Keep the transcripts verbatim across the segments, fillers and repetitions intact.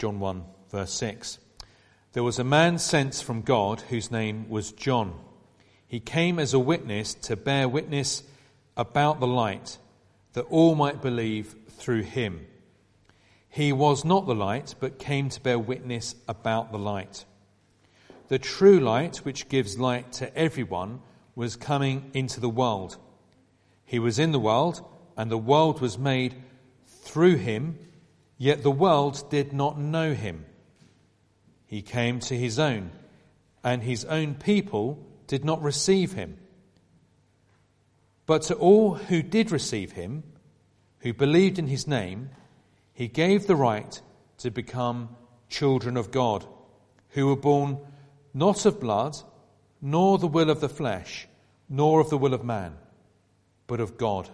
John one, verse six. There was a man sent from God whose name was John. He came as a witness to bear witness about the light, that all might believe through him. He was not the light, but came to bear witness about the light. The true light, which gives light to everyone, was coming into the world. He was in the world, and the world was made through him, yet the world did not know him. He came to his own, and his own people did not receive him. But to all who did receive him, who believed in his name, he gave the right to become children of God, who were born not of blood, nor the will of the flesh, nor of the will of man, but of God.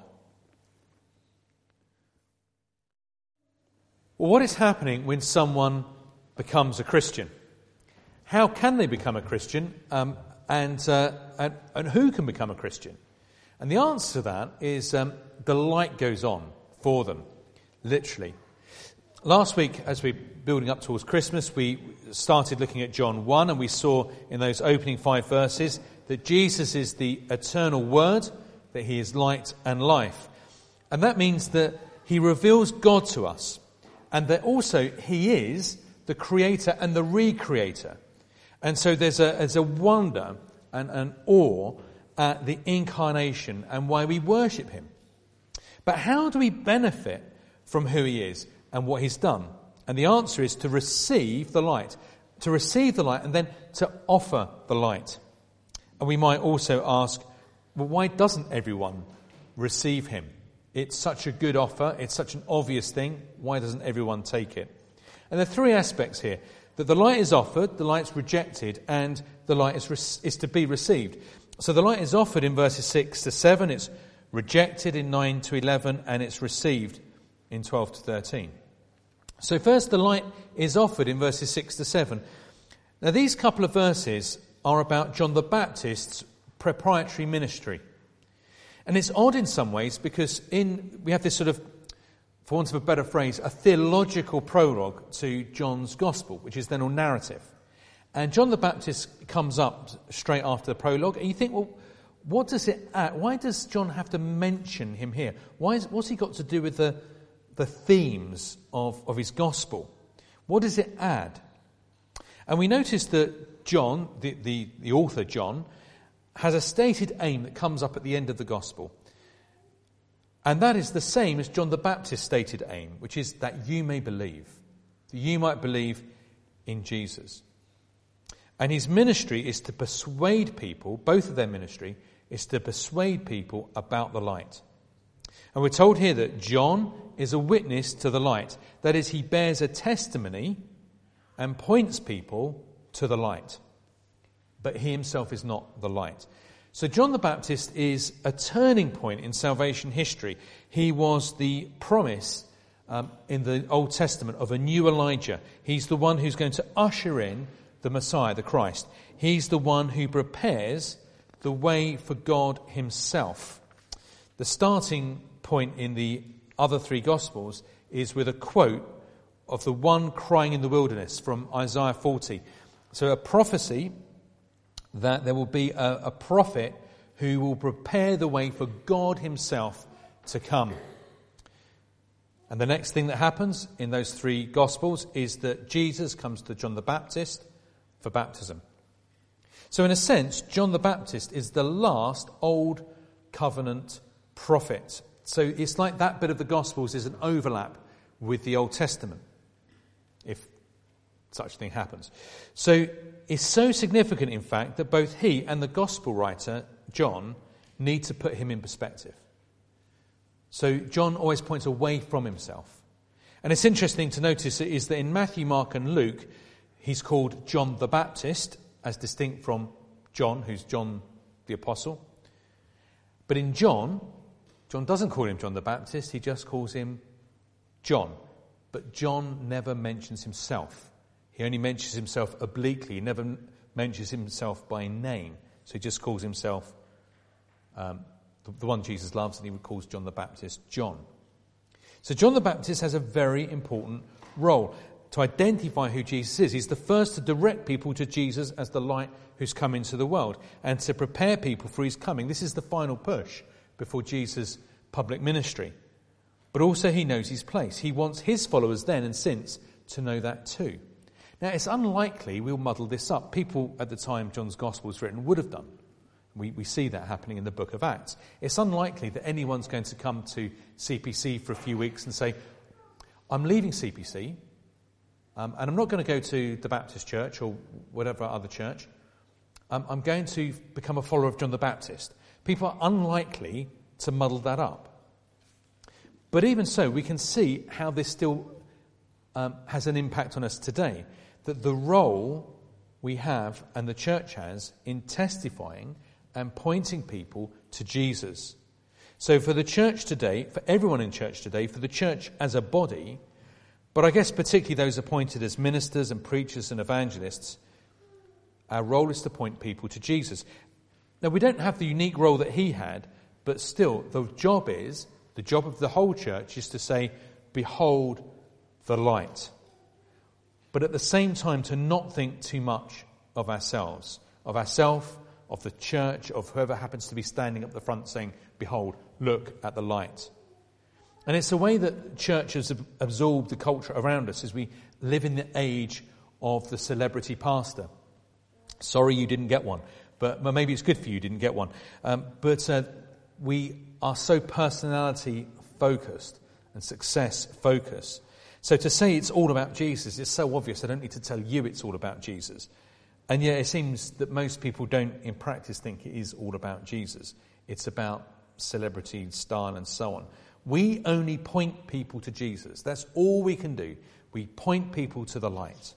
Well, what is happening when someone becomes a Christian? How can they become a Christian? Um, and, uh, and and who can become a Christian? And the answer to that is um, the light goes on for them, literally. Last week, as we were building up towards Christmas, we started looking at John one, and we saw in those opening five verses that Jesus is the eternal Word, that he is light and life. And that means that he reveals God to us, and that also he is the creator and the recreator. And so there's a, there's a wonder and an awe at the incarnation and why we worship him. But how do we benefit from who he is and what he's done? And the answer is to receive the light. To receive the light and then to offer the light. And we might also ask, well, why doesn't everyone receive him? It's such a good offer. It's such an obvious thing. Why doesn't everyone take it? And there are three aspects here. That the light is offered, the light's rejected, and the light is, re- is to be received. So the light is offered in verses six to seven, it's rejected in nine to eleven, and it's received in twelve to thirteen. So first, the light is offered in verses six to seven. Now these couple of verses are about John the Baptist's preparatory ministry. And it's odd in some ways because in we have this sort of, for want of a better phrase, a theological prologue to John's Gospel, which is then all narrative. And John the Baptist comes up straight after the prologue, and you think, well, what does it add? Why does John have to mention him here? Why is, what's he got to do with the, the themes of, of his Gospel? What does it add? And we notice that John, the, the, the author John, has a stated aim that comes up at the end of the Gospel. And that is the same as John the Baptist's stated aim, which is that you may believe, that you might believe in Jesus. And his ministry is to persuade people, both of their ministry, is to persuade people about the light. And we're told here that John is a witness to the light. That is, he bears a testimony and points people to the light. But he himself is not the light. So John the Baptist is a turning point in salvation history. He was the promise um, in the Old Testament of a new Elijah. He's the one who's going to usher in the Messiah, the Christ. He's the one who prepares the way for God himself. The starting point in the other three Gospels is with a quote of the one crying in the wilderness from Isaiah forty. So a prophecy that there will be a, a prophet who will prepare the way for God himself to come. And the next thing that happens in those three Gospels is that Jesus comes to John the Baptist for baptism. So in a sense, John the Baptist is the last Old Covenant prophet. So it's like that bit of the Gospels is an overlap with the Old Testament, if such a thing happens. So it's so significant, in fact, that both he and the Gospel writer, John, need to put him in perspective. So John always points away from himself. And it's interesting to notice is that in Matthew, Mark and Luke, he's called John the Baptist, as distinct from John, who's John the Apostle. But in John, John doesn't call him John the Baptist, he just calls him John. But John never mentions himself. He only mentions himself obliquely. He never mentions himself by name. So he just calls himself um, the, the one Jesus loves, and he calls John the Baptist John. So John the Baptist has a very important role. to identify who Jesus is. He's the first to direct people to Jesus as the light who's come into the world and to prepare people for his coming. This is the final push before Jesus' public ministry. But also he knows his place. He wants his followers then and since to know that too. Now, it's unlikely we'll muddle this up. People at the time John's Gospel was written would have done. We, we see that happening in the book of Acts. It's unlikely that anyone's going to come to C P C for a few weeks and say, I'm leaving C P C, um, and I'm not going to go to the Baptist church or whatever other church. Um, I'm going to become a follower of John the Baptist. People are unlikely to muddle that up. But even so, we can see how this still um, has an impact on us today. That the role we have and the church has in testifying and pointing people to Jesus. So for the church today, for everyone in church today, for the church as a body, but I guess particularly those appointed as ministers and preachers and evangelists, our role is to point people to Jesus. Now, we don't have the unique role that he had, but still, the job is, the job of the whole church is to say, behold the light. But at the same time, to not think too much of ourselves, of ourselves, of the church, of whoever happens to be standing up the front saying, behold, look at the light. And it's a way that church has absorbed the culture around us as we live in the age of the celebrity pastor. Sorry you didn't get one, but well, maybe it's good for you you didn't get one. Um, but uh, we are so personality focused and success focused. So to say it's all about Jesus is so obvious. I don't need to tell you it's all about Jesus. And yet it seems that most people don't in practice think it is all about Jesus. It's about celebrity, style and so on. We only point people to Jesus. That's all we can do. We point people to the light.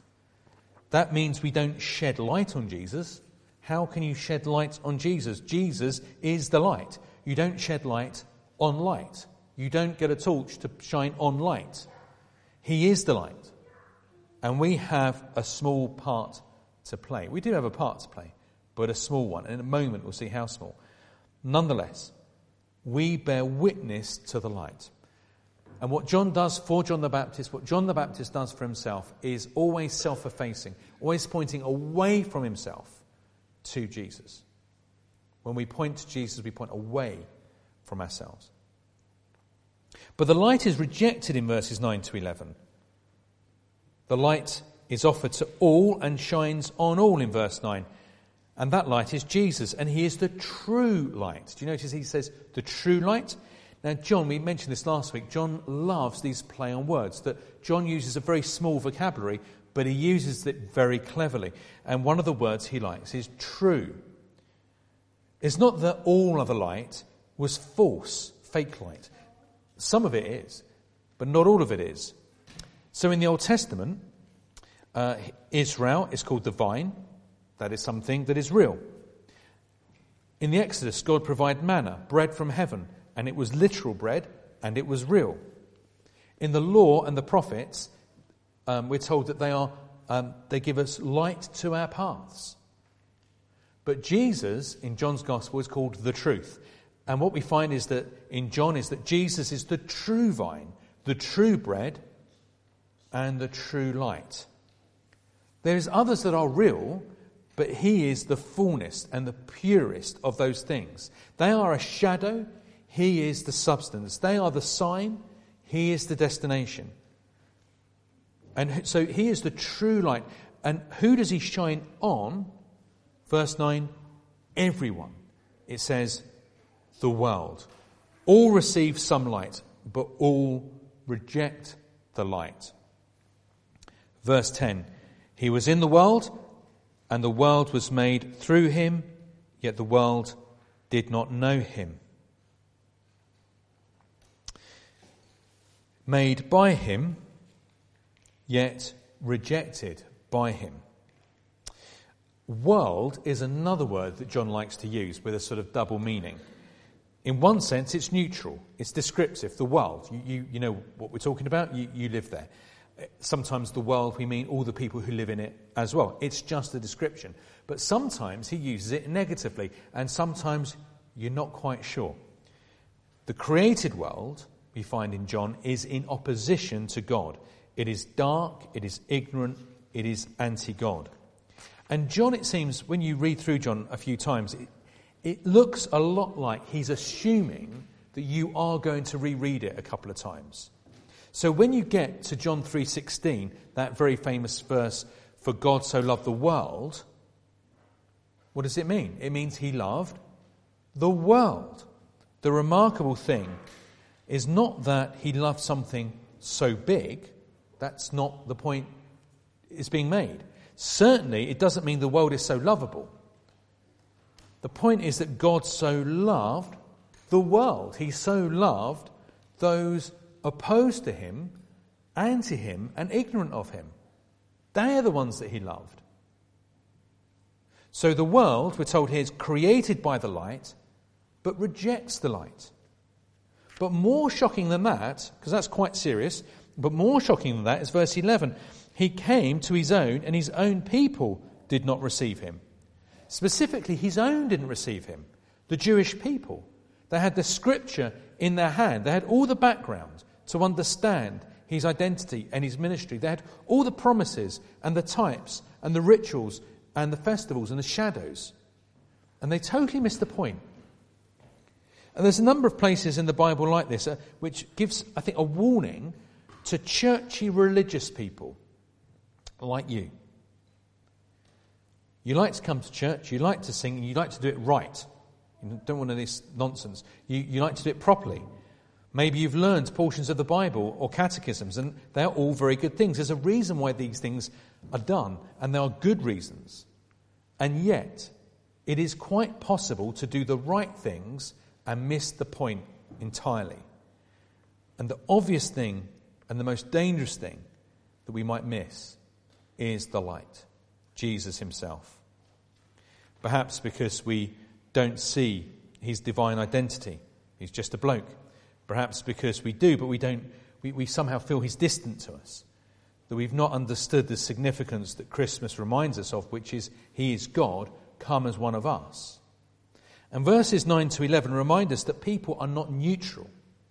That means we don't shed light on Jesus. How can you shed light on Jesus? Jesus is the light. You don't shed light on light. You don't get a torch to shine on light. He is the light. And we have a small part to play. We do have a part to play, but a small one. And in a moment we'll see how small. Nonetheless, we bear witness to the light. And what John does for John the Baptist, what John the Baptist does for himself, is always self-effacing, always pointing away from himself to Jesus. When we point to Jesus, we point away from ourselves. But the light is rejected in verses nine to eleven. The light is offered to all and shines on all in verse nine. And that light is Jesus, and he is the true light. Do you notice he says the true light? Now, John, we mentioned this last week, John loves these play on words, that John uses a very small vocabulary, but he uses it very cleverly. And one of the words he likes is true. It's not that all other light was false, fake light. Some of it is, but not all of it is. So in the Old Testament, uh, Israel is called the vine. That is something that is real. In the Exodus, God provided manna, bread from heaven, and it was literal bread, and it was real. In the law and the prophets, um, we're told that they are um, they give us light to our paths. But Jesus, in John's Gospel, is called the truth. And what we find is that in John is that Jesus is the true vine, the true bread, and the true light. There's others that are real, but he is the fullness and the purest of those things. They are a shadow, he is the substance. They are the sign, he is the destination. And so he is the true light. And who does he shine on? Verse nine, everyone. It says, the world. All receive some light, but all reject the light. Verse ten, he was in the world, and the world was made through him, yet the world did not know him. Made by him, yet rejected by him. World is another word that John likes to use with a sort of double meaning. In one sense, it's neutral. It's descriptive. The world, you, you, you know what we're talking about. You, you live there. Sometimes the world, we mean all the people who live in it as well. It's just a description. But sometimes he uses it negatively, and sometimes you're not quite sure. The created world, we find in John, is in opposition to God. It is dark, it is ignorant, it is anti-God. And John, it seems, when you read through John a few times, it, it looks a lot like he's assuming that you are going to reread it a couple of times. So when you get to John three sixteen, that very famous verse, "For God so loved the world," what does it mean? It means he loved the world. The remarkable thing is not that he loved something so big. That's not the point is being made. Certainly, it doesn't mean the world is so lovable. The point is that God so loved the world. He so loved those opposed to him, anti him, and ignorant of him. They are the ones that he loved. So the world, we're told here, is created by the light, but rejects the light. But more shocking than that, because that's quite serious, but more shocking than that is verse eleven. He came to his own, and his own people did not receive him. Specifically, his own didn't receive him. The Jewish people. They had the scripture in their hand. They had all the background to understand his identity and his ministry. They had all the promises and the types and the rituals and the festivals and the shadows. And they totally missed the point. And there's a number of places in the Bible like this, uh, which gives, I think, a warning to churchy religious people like you. You like to come to church, you like to sing, and you like to do it right. You don't want any of this nonsense. You, you like to do it properly. Maybe you've learned portions of the Bible or catechisms, and they're all very good things. There's a reason why these things are done, and there are good reasons. And yet, it is quite possible to do the right things and miss the point entirely. And the obvious thing and the most dangerous thing that we might miss is the light, Jesus himself. Perhaps because we don't see his divine identity. He's just a bloke. Perhaps because we do, but we don't. We, we somehow feel he's distant to us. That we've not understood the significance that Christmas reminds us of, which is he is God, come as one of us. And verses nine to eleven remind us that people are not neutral.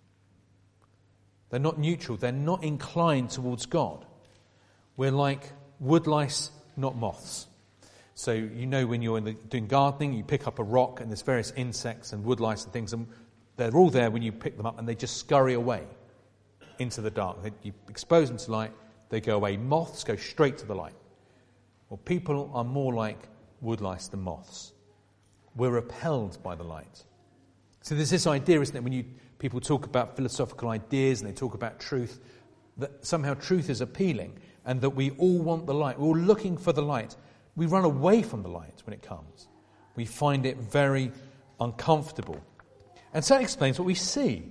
They're not neutral. They're not inclined towards God. We're like woodlice, not moths. So you know when you're in the, doing gardening, you pick up a rock and there's various insects and woodlice and things, and they're all there when you pick them up, and they just scurry away into the dark. They, you expose them to light, they go away. Moths go straight to the light. Well, people are more like woodlice than moths. We're repelled by the light. So there's this idea, isn't it, when you people talk about philosophical ideas and they talk about truth, that somehow truth is appealing and that we all want the light. We're all looking for the light. We run away from the light when it comes. We find it very uncomfortable. And so that explains what we see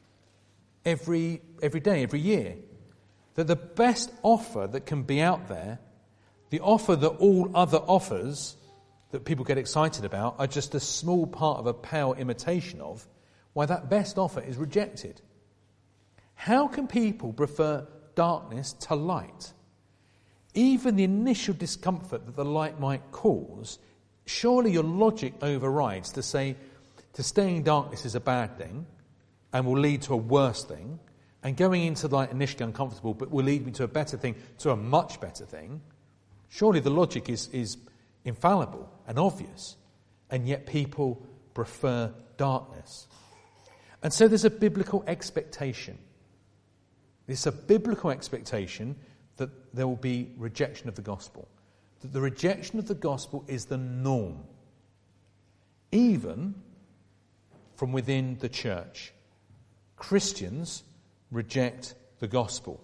every every day, every year. That the best offer that can be out there, the offer that all other offers that people get excited about, are just a small part of a pale imitation of, why that best offer is rejected. How can people prefer darkness to light? Even the initial discomfort that the light might cause, surely your logic overrides to say to stay in darkness is a bad thing and will lead to a worse thing, and going into the light initially uncomfortable but will lead me to a better thing, to a much better thing. Surely the logic is, is infallible and obvious, and yet people prefer darkness. And so there's a biblical expectation. There's a biblical expectation that there will be rejection of the gospel. That the rejection of the gospel is the norm, even from within the church. Christians reject the gospel.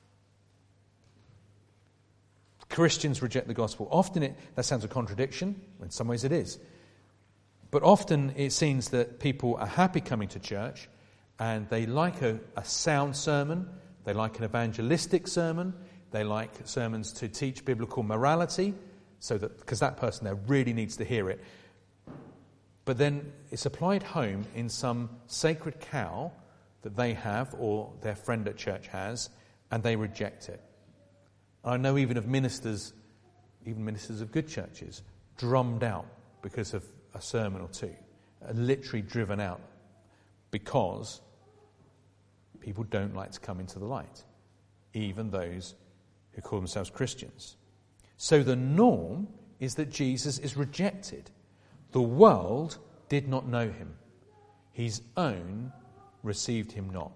Christians reject the gospel. Often it, that sounds a contradiction. In some ways it is. But often it seems that people are happy coming to church and they like a, a sound sermon. They like an evangelistic sermon. They like sermons to teach biblical morality, so that because that person there really needs to hear it. But then it's applied home in some sacred cow that they have or their friend at church has, and they reject it. I know even of ministers, even ministers of good churches, drummed out because of a sermon or two, literally driven out because people don't like to come into the light. even those who call themselves Christians. So the norm is that Jesus is rejected. The world did not know him. His own received him not.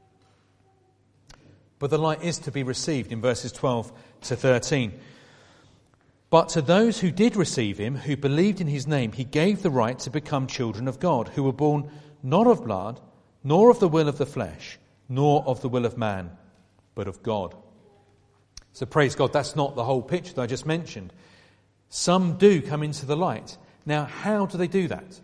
But the light is to be received in verses twelve to thirteen. But to those who did receive him, who believed in his name, he gave the right to become children of God, who were born not of blood, nor of the will of the flesh, nor of the will of man, but of God. So praise God, that's not the whole picture that I just mentioned. Some do come into the light. Now, how do they do that?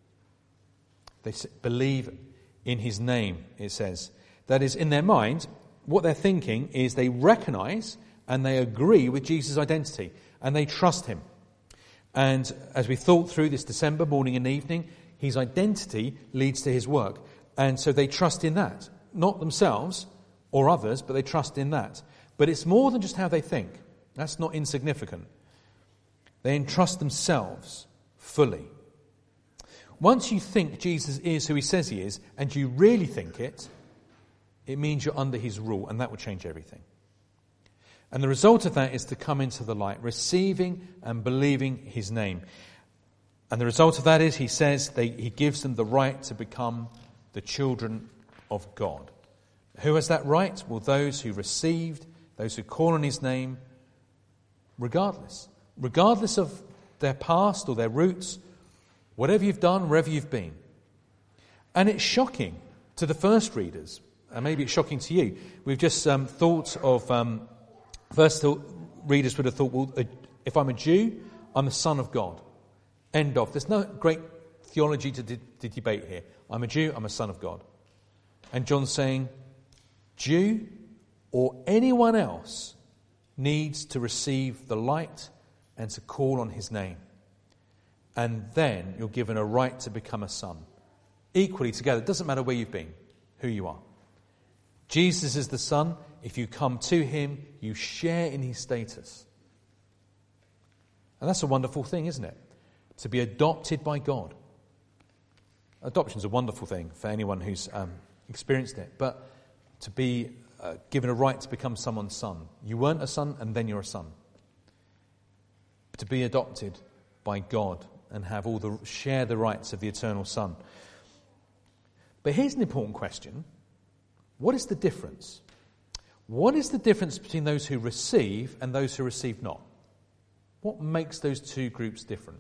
They believe in his name, it says. That is, in their mind, what they're thinking is they recognize and they agree with Jesus' identity and they trust him. And as we thought through this December morning and evening, his identity leads to his work. And so they trust in that. Not themselves or others, but they trust in that. But it's more than just how they think. That's not insignificant. They entrust themselves fully. Once you think Jesus is who he says he is, and you really think it, it means you're under his rule, and that will change everything. And the result of that is to come into the light, receiving and believing his name. And the result of that is, he says, they, he gives them the right to become the children of God. Who has that right? Well, those who received, those who call on his name, regardless. Regardless of their past or their roots, whatever you've done, wherever you've been. And it's shocking to the first readers, and maybe it's shocking to you. We've just um, thought of, um, first readers would have thought, well, if I'm a Jew, I'm a son of God. End of. There's no great theology to, de- to debate here. I'm a Jew, I'm a son of God. And John's saying, Jew or anyone else needs to receive the light and to call on his name. And then you're given a right to become a son. Equally together. It doesn't matter where you've been, who you are. Jesus is the Son. If you come to him, you share in his status. And that's a wonderful thing, isn't it? To be adopted by God. Adoption is a wonderful thing for anyone who's um, experienced it. But to be uh, given a right to become someone's son. You weren't a son, and then you're a son. But to be adopted by God and have all the share the rights of the eternal Son. But here's an important question. What is the difference? What is the difference between those who receive and those who receive not? What makes those two groups different?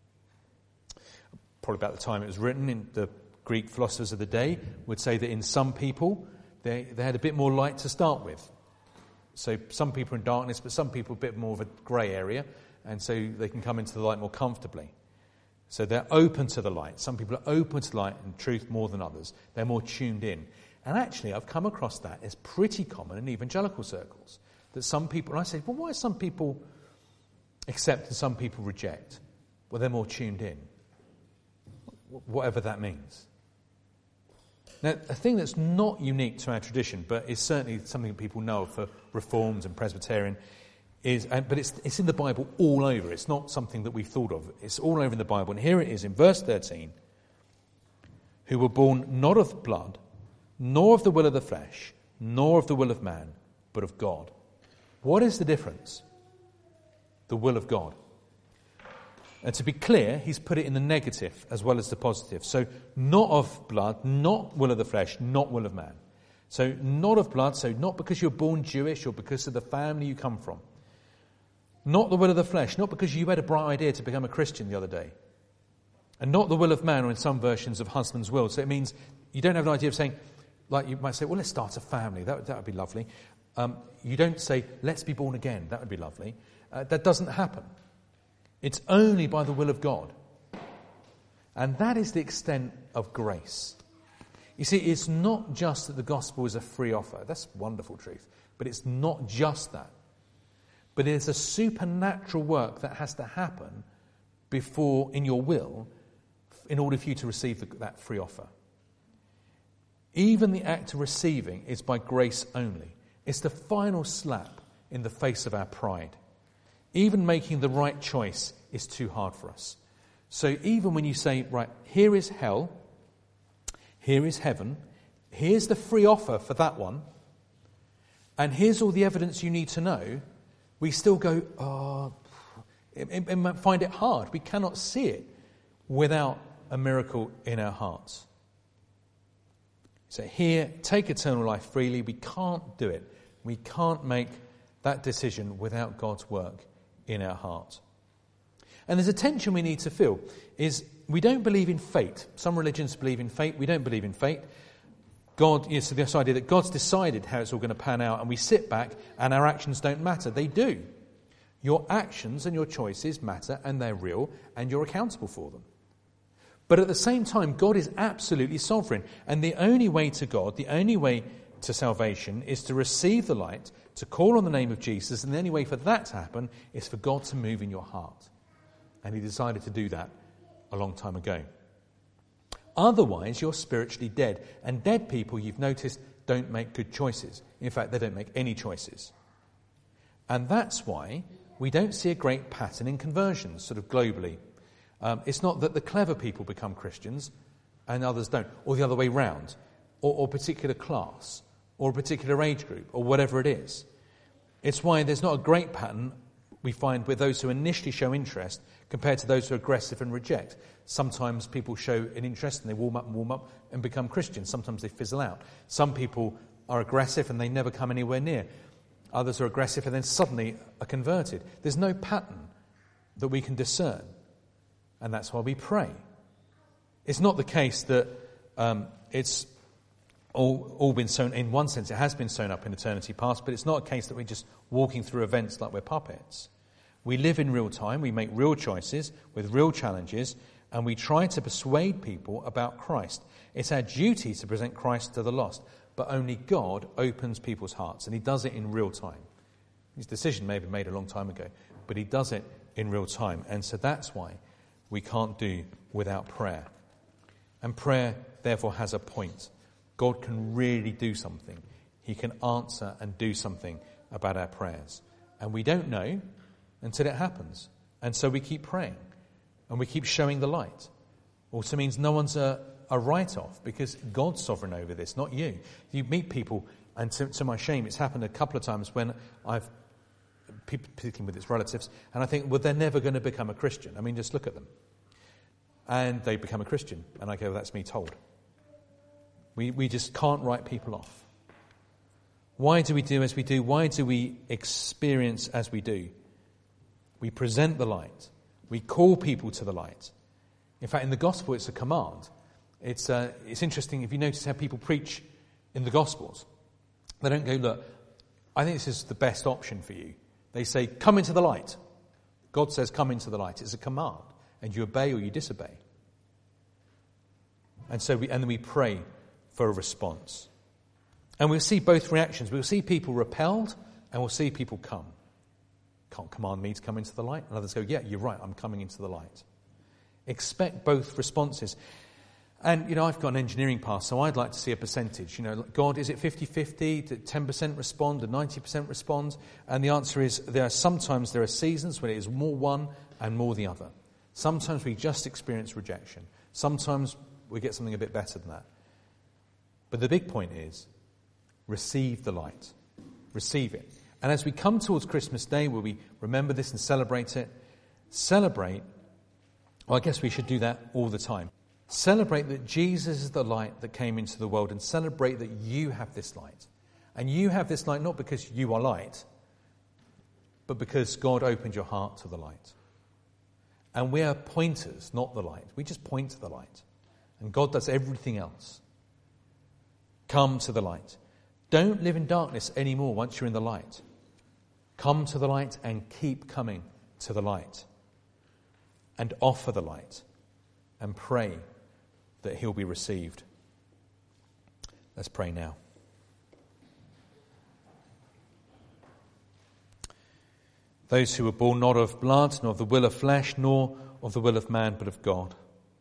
Probably about the time it was written, in the Greek philosophers of the day would say that in some people they, they had a bit more light to start with. So some people are in darkness, but some people a bit more of a grey area, and so they can come into the light more comfortably. So they're open to the light. Some people are open to light and truth more than others. They're more tuned in. And actually, I've come across that as pretty common in evangelical circles. That some people, and I say, well, why some people accept and some people reject? Well, they're more tuned in. Whatever that means. Now, a thing that's not unique to our tradition, but is certainly something that people know for Reformed and Presbyterian, is, but it's, it's in the Bible all over. It's not something that we've thought of. It's all over in the Bible. And here it is in verse thirteen. Who were born not of blood, nor of the will of the flesh, nor of the will of man, but of God. What is the difference? The will of God. And to be clear, he's put it in the negative as well as the positive. So not of blood, not will of the flesh, not will of man. So not of blood, so not because you're born Jewish or because of the family you come from. Not the will of the flesh, not because you had a bright idea to become a Christian the other day. And not the will of man, or in some versions of husband's will. So it means you don't have an idea of saying, like you might say, well, let's start a family. That, that would be lovely. Um, you don't say, let's be born again. That would be lovely. Uh, that doesn't happen. It's only by the will of God. And that is the extent of grace. You see, it's not just that the gospel is a free offer. That's wonderful truth. But it's not just that. But it's a supernatural work that has to happen before, in your will, in order for you to receive the, that free offer. Even the act of receiving is by grace only. It's the final slap in the face of our pride. Even making the right choice is too hard for us. So even when you say, right, here is hell, here is heaven, here's the free offer for that one, and here's all the evidence you need to know, we still go, oh, it, it, it might find it hard. We cannot see it without a miracle in our hearts. So here, take eternal life freely. We can't do it. We can't make that decision without God's work in our heart. And there's a tension we need to feel, is we don't believe in fate. Some religions believe in fate. We don't believe in fate. God, you know, so this idea that God's decided how it's all going to pan out, and we sit back and our actions don't matter. They do. Your actions and your choices matter, and they're real, and you're accountable for them. But at the same time, God is absolutely sovereign. And the only way to God, the only way to salvation is to receive the light, to call on the name of Jesus. And the only way for that to happen is for God to move in your heart. And he decided to do that a long time ago. Otherwise, you're spiritually dead. And dead people, you've noticed, don't make good choices. In fact, they don't make any choices. And that's why we don't see a great pattern in conversions, sort of globally. Um, it's not that the clever people become Christians and others don't, or the other way round, or, or a particular class, or a particular age group, or whatever it is. It's why there's not a great pattern we find with those who initially show interest compared to those who are aggressive and reject. Sometimes people show an interest and they warm up and warm up and become Christians. Sometimes they fizzle out. Some people are aggressive and they never come anywhere near. Others are aggressive and then suddenly are converted. There's no pattern that we can discern. And that's why we pray. It's not the case that um, it's all, all been sown, in one sense it has been sown up in eternity past, but it's not a case that we're just walking through events like we're puppets. We live in real time, we make real choices with real challenges, and we try to persuade people about Christ. It's our duty to present Christ to the lost, but only God opens people's hearts, and he does it in real time. His decision may have been made a long time ago, but he does it in real time, and so that's why we can't do without prayer. And prayer, therefore, has a point. God can really do something. He can answer and do something about our prayers. And we don't know until it happens. And so we keep praying. And we keep showing the light. Also means no one's a, a write-off, because God's sovereign over this, not you. You meet people, and to, to my shame, it's happened a couple of times when I've, particularly with its relatives, and I think, well, they're never going to become a Christian. I mean, just look at them. And they become a Christian. And I go, well, that's me told. We we just can't write people off. Why do we do as we do? Why do we experience as we do? We present the light. We call people to the light. In fact, in the gospel, it's a command. It's uh, it's interesting if you notice how people preach in the gospels. They don't go, look, I think this is the best option for you. They say, come into the light. God says, come into the light. It's a command. And you obey or you disobey. And so we, and then we pray for a response. And we'll see both reactions. We'll see people repelled and we'll see people come. Can't command me to come into the light. And others go, yeah, you're right, I'm coming into the light. Expect both responses. And, you know, I've got an engineering pass, so I'd like to see a percentage. You know, God, is it fifty-fifty? Did ten percent respond? Did ninety percent respond? And the answer is, there are sometimes there are seasons when it is more one and more the other. Sometimes we just experience rejection. Sometimes we get something a bit better than that. But the big point is, receive the light. Receive it. And as we come towards Christmas Day, where we remember this and celebrate it, celebrate, well, I guess we should do that all the time. Celebrate that Jesus is the light that came into the world, and celebrate that you have this light. And you have this light not because you are light, but because God opened your heart to the light. And we are pointers, not the light. We just point to the light. And God does everything else. Come to the light. Don't live in darkness anymore once you're in the light. Come to the light and keep coming to the light. And offer the light. And pray that he'll be received. Let's pray now. Those who were born not of blood, nor of the will of flesh, nor of the will of man, but of God.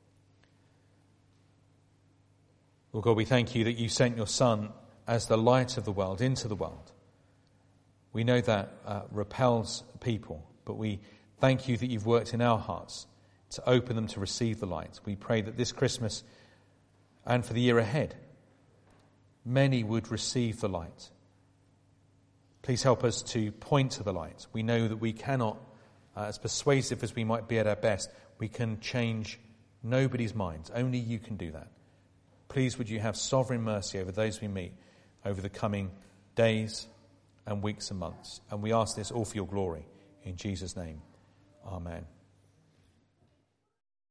Lord God, we thank you that you sent your Son as the light of the world into the world. We know that uh, repels people, but we thank you that you've worked in our hearts to open them to receive the light. We pray that this Christmas and for the year ahead, many would receive the light Please help us to point to the light. We know that we cannot, uh, as persuasive as we might be at our best, we can change nobody's minds. Only you can do that. Please would you have sovereign mercy over those we meet over the coming days and weeks and months. And we ask this all for your glory. In Jesus' name, amen.